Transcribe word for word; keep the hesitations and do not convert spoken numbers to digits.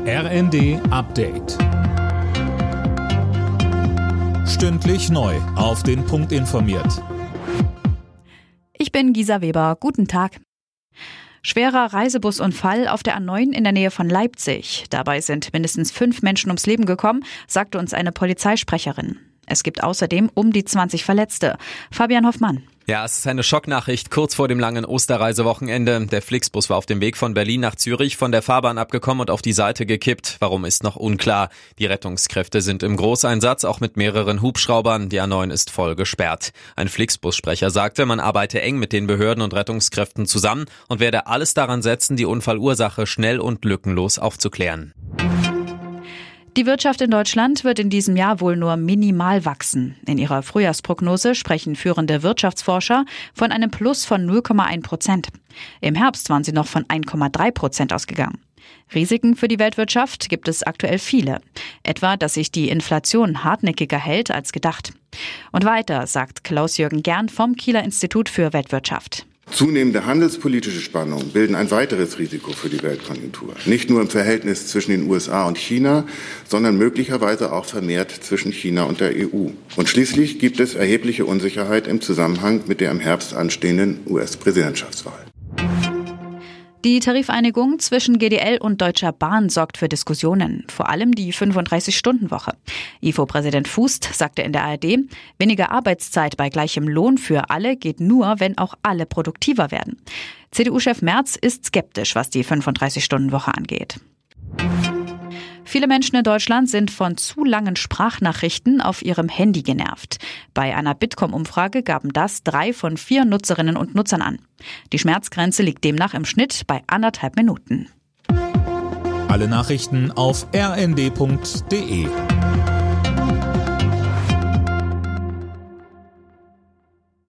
R N D Update. Stündlich neu auf den Punkt informiert. Ich bin Gisa Weber. Guten Tag. Schwerer Reisebusunfall auf der A neun in der Nähe von Leipzig. Dabei sind mindestens fünf Menschen ums Leben gekommen, sagte uns eine Polizeisprecherin. Es gibt außerdem um die zwanzig Verletzte. Fabian Hoffmann. Ja, es ist eine Schocknachricht kurz vor dem langen Osterreisewochenende. Der Flixbus war auf dem Weg von Berlin nach Zürich von der Fahrbahn abgekommen und auf die Seite gekippt. Warum, ist noch unklar. Die Rettungskräfte sind im Großeinsatz, auch mit mehreren Hubschraubern. Die A neun ist voll gesperrt. Ein Flixbus-Sprecher sagte, man arbeite eng mit den Behörden und Rettungskräften zusammen und werde alles daran setzen, die Unfallursache schnell und lückenlos aufzuklären. Die Wirtschaft in Deutschland wird in diesem Jahr wohl nur minimal wachsen. In ihrer Frühjahrsprognose sprechen führende Wirtschaftsforscher von einem Plus von null Komma eins Prozent. Im Herbst waren sie noch von eins Komma drei Prozent ausgegangen. Risiken für die Weltwirtschaft gibt es aktuell viele. Etwa, dass sich die Inflation hartnäckiger hält als gedacht. Und weiter, sagt Klaus-Jürgen Gern vom Kieler Institut für Weltwirtschaft. Zunehmende handelspolitische Spannungen bilden ein weiteres Risiko für die Weltkonjunktur. Nicht nur im Verhältnis zwischen den U S A und China, sondern möglicherweise auch vermehrt zwischen China und der E U. Und schließlich gibt es erhebliche Unsicherheit im Zusammenhang mit der im Herbst anstehenden U S-Präsidentschaftswahl. Die Tarifeinigung zwischen G D L und Deutscher Bahn sorgt für Diskussionen, vor allem die fünfunddreißig-Stunden-Woche. I F O-Präsident Fußt sagte in der A R D, weniger Arbeitszeit bei gleichem Lohn für alle geht nur, wenn auch alle produktiver werden. C D U-Chef Merz ist skeptisch, was die fünfunddreißig-Stunden-Woche angeht. Viele Menschen in Deutschland sind von zu langen Sprachnachrichten auf ihrem Handy genervt. Bei einer Bitkom-Umfrage gaben das drei von vier Nutzerinnen und Nutzern an. Die Schmerzgrenze liegt demnach im Schnitt bei anderthalb Minuten. Alle Nachrichten auf r n d punkt d e.